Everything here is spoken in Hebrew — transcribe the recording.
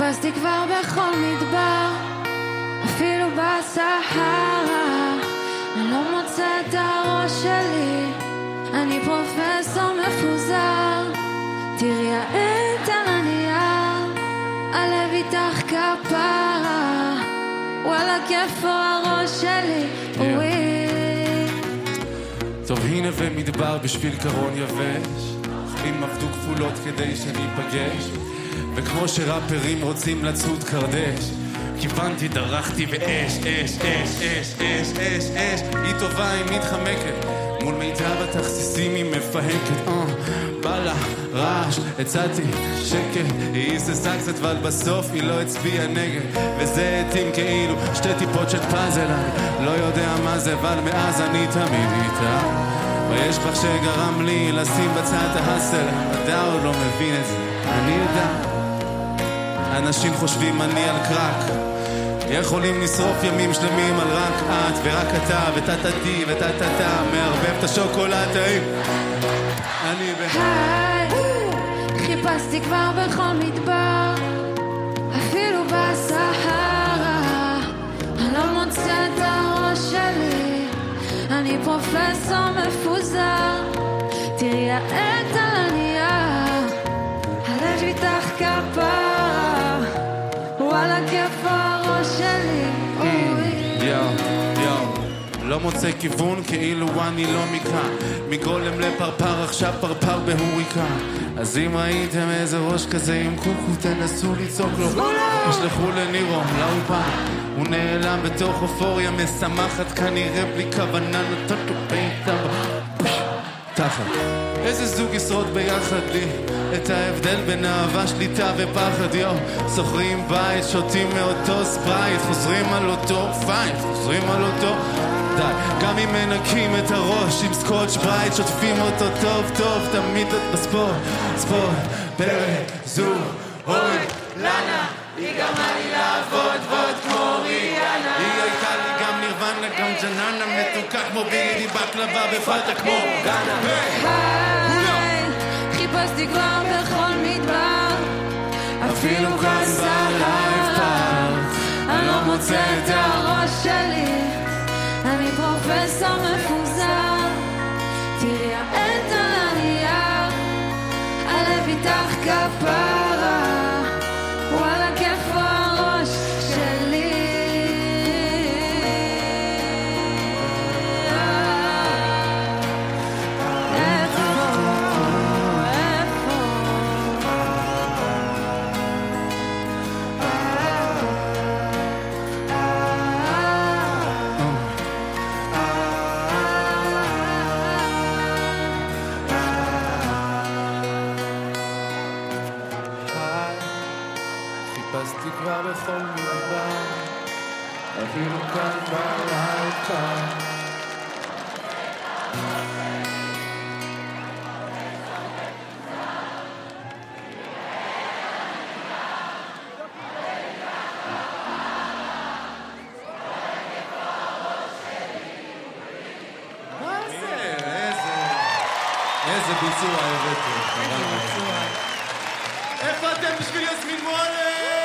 חיפשתי כבר בכל מדבר, אפילו בסהרה. אני לא מוצא את הראש שלי, אני פרופסור מפוזר. תראי העט על הנייר, הלב איתך כפרה. וואלה כיף הראש שלי, טוב הנה ומדבר בשביל קרון יבש, חיים עבדו כפולות כדי שניפגש, וכמו שראפרים רוצים לצוד קרדש, כיוונתי, דרכתי ואש, אש, אש, אש, אש, אש, אש. היא טובה, היא מתחמקת, מול מיטב התכסיסים היא מפהקת. בא לה רעש, הצעתי שקט, היא היססה קצת אבל בסוף היא לא הצביעה נגד, וזה התאים כאילו שתי טיפות של פאזל. אני לא יודע מה זה, אבל מאז אני תמיד איתה. ויש בך שגרם לי לשים בצד ההסל, אתה עוד לא מבין את זה, אני יודע. אנשים חושבים אני על קרק, יכולים לשרוף ימים שלמים על רק את ורק אתה וטטטי וטטטה, מערבב את השוקולד טעים. אני היי, חיפשתי כבר בכל מדבר, אפילו בסהרה. אני לא מוצא את הראש שלי, אני פרופסור מפוזר. תראי העט על הנייר, הלב איתך כפרה. וואלה כיף הראש שלי, לא מוצא כיוון כאילו אני לא מכאן, מגולם לפרפר עכשיו פרפר בהוריקה. אז אם ראיתם איזה ראש כזה עם קוקו תנסו לצעוק לו, תשלחו לנירום לאולפן, הוא נעלם בתוך אופוריה משמחת כנראה בלי כוונה, נתת לו ביתה תחת. איזה זוג ישרוד ביחד לי את ההבדל בין אהבה, שליטה ופחד. שוכרים בית, שותים מאותו ספרייט, חוזרים על אותו פייט, חוזרים על אותו די. גם אם מנקים את הראש עם סקוטש ברייט, שוטפים אותו טוב טוב, תמיד את בספורט. ספורט, פרק, זו, אוי, לנה היא גרמה לי לעבוד ועוד כמו ריאנה. היא הייתה לי גם נירוונה, גם ג'ננה, מתוקה כמו בידי בקלבה בפרטה כמו גאנה. היי, חיפשתי כבר בכל מדבר, אפילו כאן בלייב פארק. אני לא מוצא את הראש שלי, אני פרופסור מפוזר. תראי העט על הנייר, הלב איתך כפרה. וואלה כיף הראש שלי. חיפשתי כבר בכל מדבר, אפילו כאן בלייב פארק. איזה ביצוע הבאתי. איפה אתם בשביל יסמין מועלם?